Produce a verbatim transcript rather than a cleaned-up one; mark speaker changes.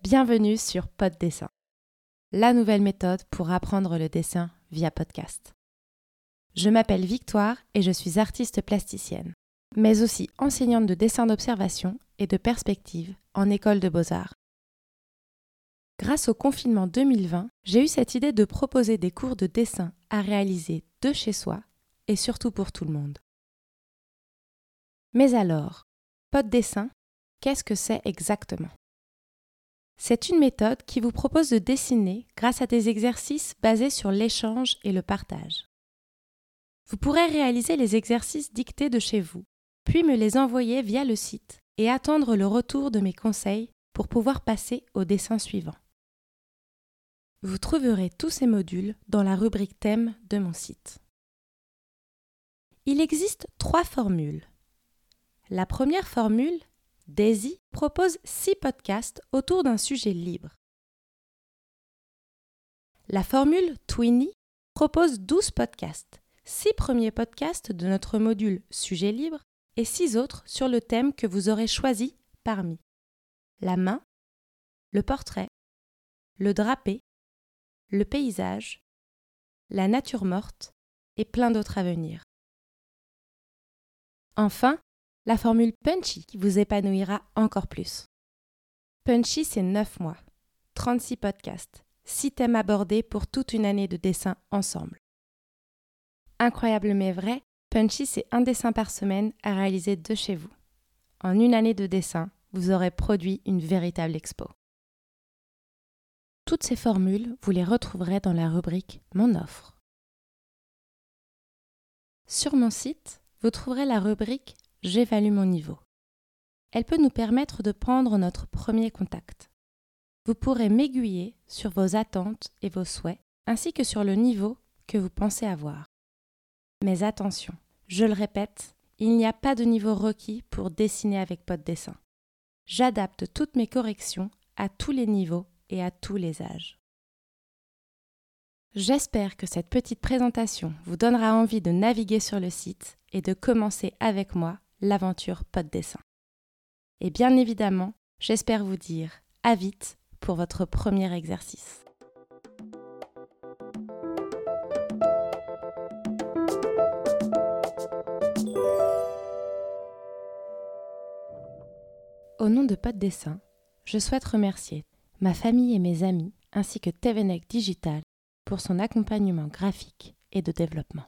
Speaker 1: Bienvenue sur Pod Dessin, la nouvelle méthode pour apprendre le dessin via podcast. Je m'appelle Victoire et je suis artiste plasticienne, mais aussi enseignante de dessin d'observation et de perspective en école de beaux-arts. Grâce au confinement deux mille vingt, j'ai eu cette idée de proposer des cours de dessin à réaliser de chez soi et surtout pour tout le monde. Mais alors, Pod Dessin, qu'est-ce que c'est exactement ? C'est une méthode qui vous propose de dessiner grâce à des exercices basés sur l'échange et le partage. Vous pourrez réaliser les exercices dictés de chez vous, puis me les envoyer via le site et attendre le retour de mes conseils pour pouvoir passer au dessin suivant. Vous trouverez tous ces modules dans la rubrique thème de mon site. Il existe trois formules. La première formule, Daisy, propose six podcasts autour d'un sujet libre. La formule Twinny propose douze podcasts, six premiers podcasts de notre module Sujet libre et six autres sur le thème que vous aurez choisi parmi la main, le portrait, le drapé, le paysage, la nature morte et plein d'autres à venir. Enfin, la formule Punchy qui vous épanouira encore plus. Punchy, c'est neuf mois, trente-six podcasts, six thèmes abordés pour toute une année de dessin ensemble. Incroyable mais vrai, Punchy, c'est un dessin par semaine à réaliser de chez vous. En une année de dessin, vous aurez produit une véritable expo. Toutes ces formules, vous les retrouverez dans la rubrique « Mon offre ». Sur mon site, vous trouverez la rubrique « J'évalue mon niveau ». Elle peut nous permettre de prendre notre premier contact. Vous pourrez m'aiguiller sur vos attentes et vos souhaits, ainsi que sur le niveau que vous pensez avoir. Mais attention, je le répète, il n'y a pas de niveau requis pour dessiner avec Pod Dessin. J'adapte toutes mes corrections à tous les niveaux et à tous les âges. J'espère que cette petite présentation vous donnera envie de naviguer sur le site et de commencer avec moi l'aventure Pod Dessin. Et bien évidemment, j'espère vous dire à vite pour votre premier exercice. Au nom de Pod Dessin, je souhaite remercier ma famille et mes amis ainsi que Tevenek Digital pour son accompagnement graphique et de développement.